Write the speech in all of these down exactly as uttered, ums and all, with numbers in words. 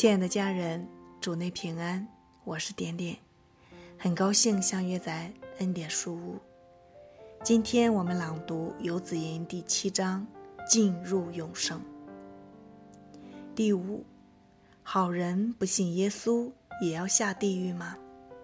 亲爱的家人，主内平安，我是点点，很高兴相约在恩典书屋。今天我们朗读游子吟第七章，进入永生。第五，好人不信耶稣也要下地狱吗？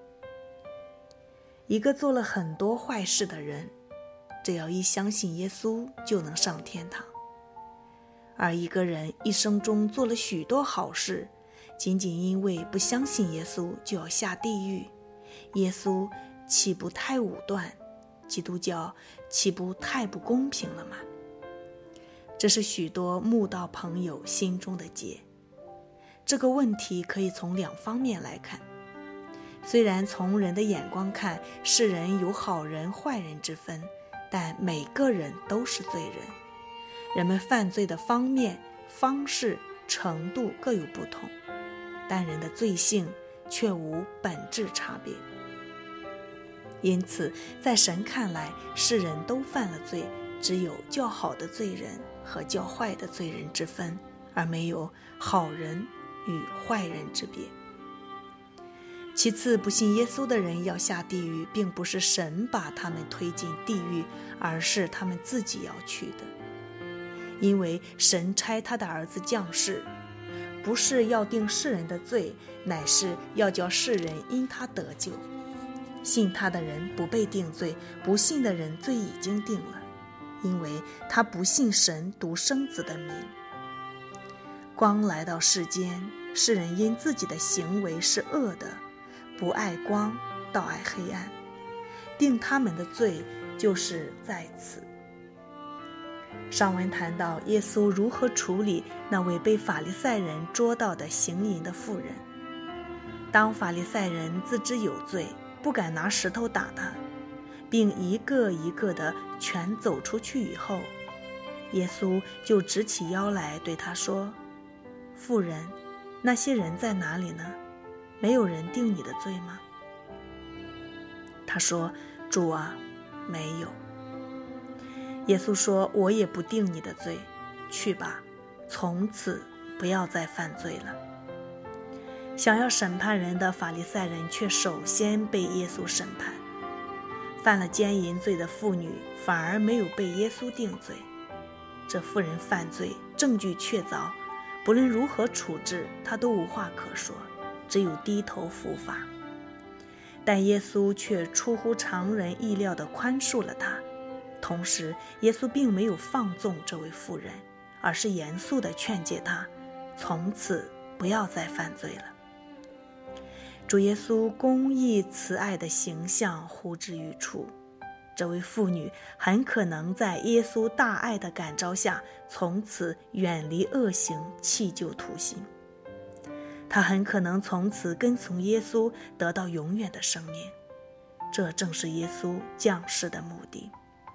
一个做了很多坏事的人，只要一相信耶稣就能上天堂，而一个人一生中做了许多好事，仅仅因为不相信耶稣就要下地狱，耶稣岂不太武断？基督教岂不太不公平了吗？这是许多慕道朋友心中的结。这个问题可以从两方面来看。虽然从人的眼光看，世人有好人坏人之分，但每个人都是罪人。人们犯罪的方面、方式、程度各有不同，但人的罪性却无本质差别。因此在神看来，世人都犯了罪，只有较好的罪人和较坏的罪人之分，而没有好人与坏人之别。其次，不信耶稣的人要下地狱，并不是神把他们推进地狱，而是他们自己要去的。因为神差他的儿子降世，不是要定世人的罪，乃是要叫世人因他得救。信他的人不被定罪，不信的人罪已经定了，因为他不信神独生子的名。光来到世间，世人因自己的行为是恶的，不爱光，倒爱黑暗，定他们的罪就是在此。上文谈到耶稣如何处理那位被法利赛人捉到的行淫的妇人。当法利赛人自知有罪，不敢拿石头打他，并一个一个的全走出去以后，耶稣就直起腰来对他说：妇人，那些人在哪里呢？没有人定你的罪吗？他说：主啊，没有。耶稣说：我也不定你的罪，去吧，从此不要再犯罪了。想要审判人的法利赛人却首先被耶稣审判。犯了奸淫罪的妇女反而没有被耶稣定罪。这妇人犯罪，证据确凿，不论如何处置，她都无话可说，只有低头伏法。但耶稣却出乎常人意料地宽恕了她。同时，耶稣并没有放纵这位妇人，而是严肃地劝诫她，从此不要再犯罪了。主耶稣公义慈爱的形象呼之欲出，这位妇女很可能在耶稣大爱的感召下，从此远离恶行，弃旧图新。她很可能从此跟从耶稣，得到永远的生命。这正是耶稣降世的目的。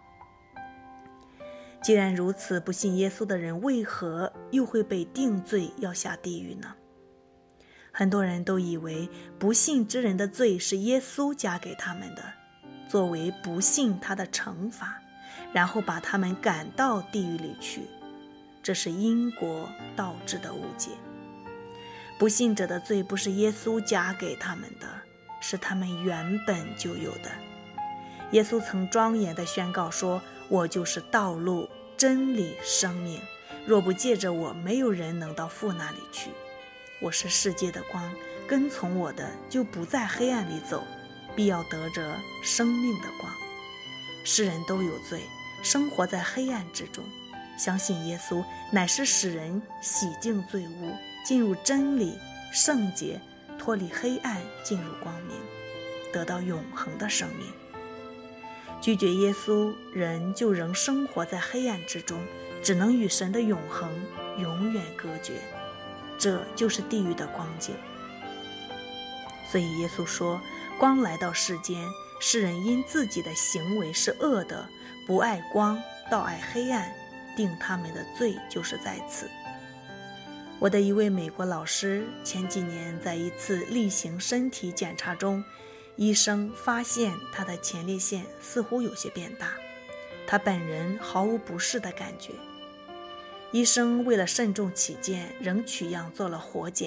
既然如此，不信耶稣的人为何又会被定罪要下地狱呢？很多人都以为不信之人的罪是耶稣加给他们的，作为不信他的惩罚，然后把他们赶到地狱里去。这是因果导致的误解。不信者的罪不是耶稣加给他们的，是他们原本就有的。耶稣曾庄严地宣告说：我就是道路、真理、生命，若不借着我，没有人能到父那里去。我是世界的光，跟从我的就不在黑暗里走，必要得着生命的光。世人都有罪，生活在黑暗之中，相信耶稣乃是使人洗净罪污，进入真理、圣洁，脱离黑暗，进入光明，得到永恒的生命。拒绝耶稣，人就仍生活在黑暗之中，只能与神的永恒永远隔绝，这就是地狱的光景。所以耶稣说，光来到世间，世人因自己的行为是恶的，不爱光，倒爱黑暗，定他们的罪就是在此。我的一位美国老师前几年在一次例行身体检查中，医生发现他的前列腺似乎有些变大，他本人毫无不适的感觉。医生为了慎重起见，仍取样做了活检，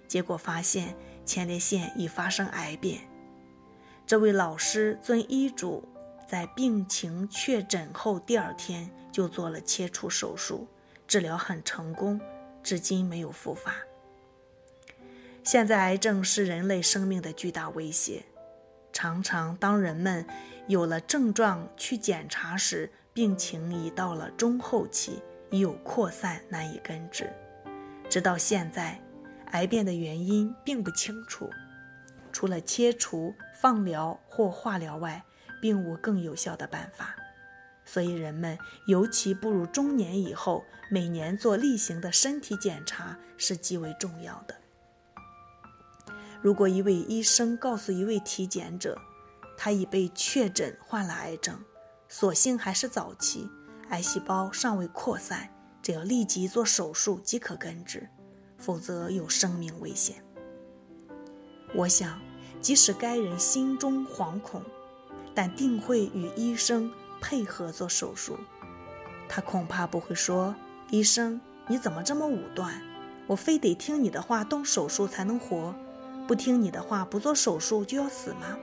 结果发现前列腺已发生癌变。这位老师遵医嘱，在病情确诊后第二天就做了切除手术，治疗很成功，至今没有复发。现在癌症是人类生命的巨大威胁，常常当人们有了症状去检查时，病情已到了中后期，已有扩散，难以根治。直到现在，癌变的原因并不清楚，除了切除、放疗或化疗外，并无更有效的办法。所以人们尤其步入中年以后，每年做例行的身体检查是极为重要的。如果一位医生告诉一位体检者，他已被确诊患了癌症，所幸还是早期，癌细胞尚未扩散，只要立即做手术即可根治，否则有生命危险。我想，即使该人心中惶恐，但定会与医生配合做手术。他恐怕不会说，医生，你怎么这么武断？我非得听你的话动手术才能活，不听你的话不做手术就要死吗？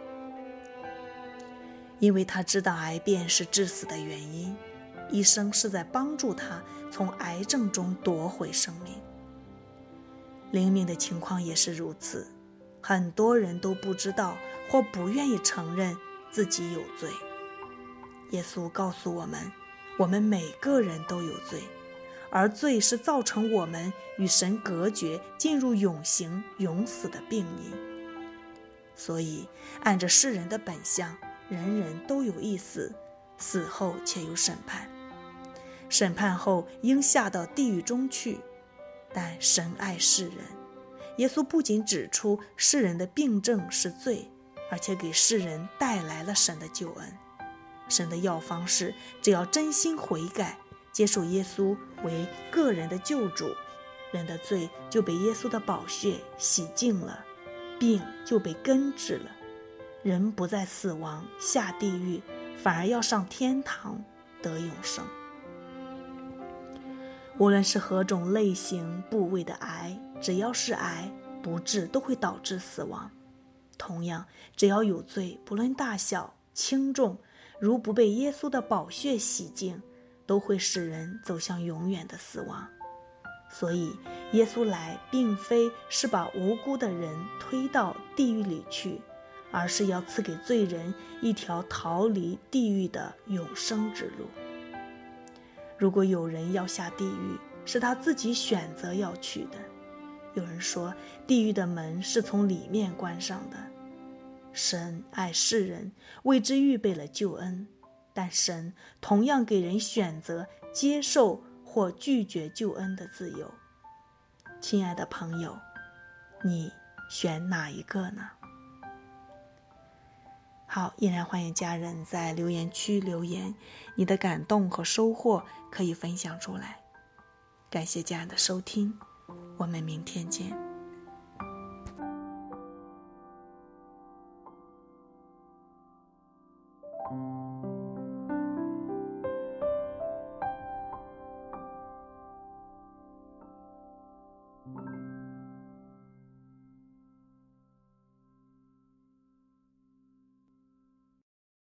因为他知道癌变是致死的原因，医生是在帮助他从癌症中夺回生命。灵命的情况也是如此，很多人都不知道或不愿意承认自己有罪。耶稣告诉我们，我们每个人都有罪，而罪是造成我们与神隔绝，进入永刑永死的病因。所以按着世人的本相，人人都有一死，死后且有审判，审判后应下到地狱中去。但神爱世人，耶稣不仅指出世人的病症是罪，而且给世人带来了神的救恩。神的药方是，只要真心悔改，接受耶稣为个人的救主，人的罪就被耶稣的宝血洗净了，病就被根治了，人不再死亡下地狱，反而要上天堂得永生。无论是何种类型部位的癌，只要是癌，不治都会导致死亡。同样，只要有罪，不论大小轻重，如不被耶稣的宝血洗净，都会使人走向永远的死亡。所以耶稣来并非是把无辜的人推到地狱里去，而是要赐给罪人一条逃离地狱的永生之路。如果有人要下地狱，是他自己选择要去的。有人说，地狱的门是从里面关上的。神爱世人，为之预备了救恩，但神同样给人选择接受或拒绝救恩的自由。亲爱的朋友，你选哪一个呢？好，依然欢迎家人在留言区留言，你的感动和收获可以分享出来。感谢家人的收听，我们明天见。